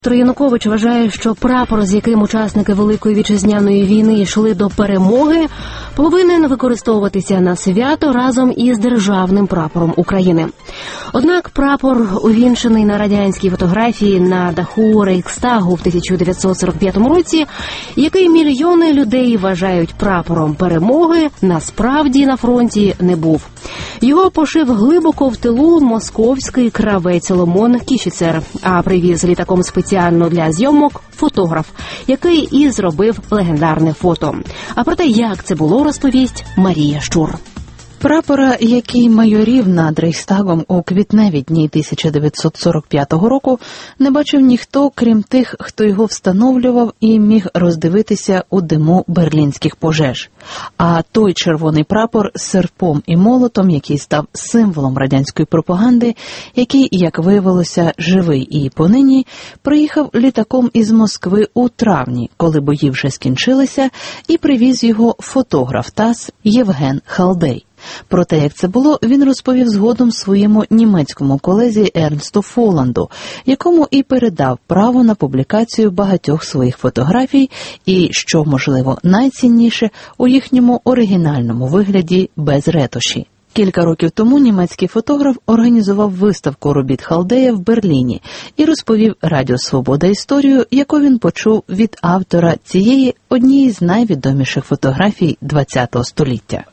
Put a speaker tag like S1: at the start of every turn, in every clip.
S1: Янукович вважає, що прапор, з яким учасники Великої Вітчизняної війни йшли до перемоги, повинен використовуватися на свято разом із державним прапором України. Однак прапор, увінчений на радянській фотографії на даху Рейхстагу в 1945 році, який мільйони людей вважають прапором перемоги, насправді на фронті не був. Його пошив глибоко в тилу московський кравець Соломон Кішіцер, а привіз літаком спеціально для зйомок фотограф, який і зробив легендарне фото. А про те, як це було, розповість Марія Щур.
S2: Прапора, який майорів над Рейхстагом у квітневі дні 1945 року, не бачив ніхто, крім тих, хто його встановлював і міг роздивитися у диму берлінських пожеж. А той червоний прапор з серпом і молотом, який став символом радянської пропаганди, який, як виявилося, живий і понині, приїхав літаком із Москви у травні, коли бої вже скінчилися, і привіз його фотограф ТАСС Євген Халдей. Про те, як це було, він розповів згодом своєму німецькому колезі Ернсту Фоланду, якому і передав право на публікацію багатьох своїх фотографій і, що, можливо, найцінніше, у їхньому оригінальному вигляді без ретуші. Кілька років тому німецький фотограф організував виставку робіт Халдея в Берліні і розповів Радіо Свобода історію, яку він почув від автора цієї однієї з найвідоміших фотографій ХХ століття.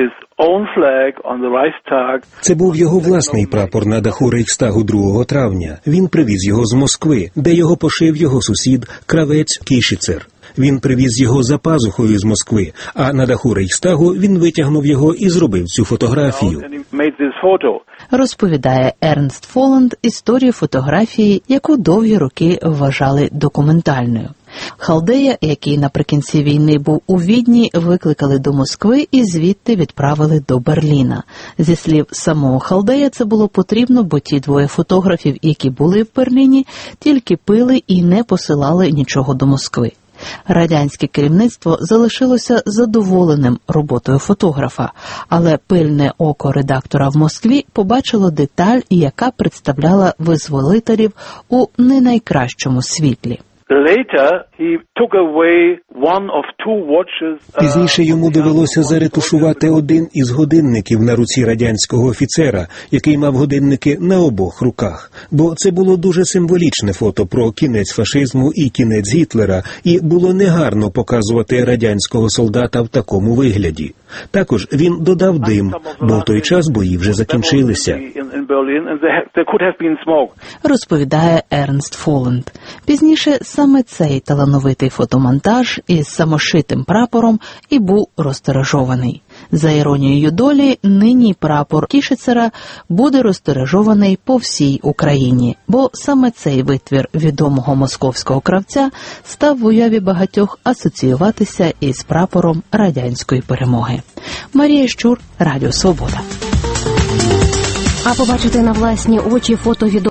S3: Це був його власний прапор на даху Рейхстагу 2 травня. Він привіз його з Москви, де його пошив його сусід кравець Кішіцер. Він привіз його за пазухою з Москви, а на даху Рейхстагу він витягнув його і зробив цю фотографію.
S2: Розповідає Ернст Фоланд історію фотографії, яку довгі роки вважали документальною. Халдея, який наприкінці війни був у Відні, викликали до Москви і звідти відправили до Берліна. Зі слів самого Халдея, це було потрібно, бо ті двоє фотографів, які були в Берліні, тільки пили і не посилали нічого до Москви. Радянське керівництво залишилося задоволеним роботою фотографа, але пильне око редактора в Москві побачило деталь, яка представляла визволителів у не найкращому світлі.
S3: Пізніше йому довелося заретушувати один із годинників на руці радянського офіцера, який мав годинники на обох руках. Бо це було дуже символічне фото про кінець фашизму і кінець Гітлера, і було негарно показувати радянського солдата в такому вигляді. Також він додав дим, бо в той час бої вже закінчилися.
S2: Розповідає Ернст Фоланд. Пізніше саме цей талановитий фотомонтаж із самошитим прапором і був розтиражований. За іронією долі, нині прапор Кішіцера буде розтиражований по всій Україні, бо саме цей витвір відомого московського кравця став в уяві багатьох асоціюватися із прапором радянської перемоги. Марія Щур, Радіо Свобода.
S1: А побачити на власні очі фото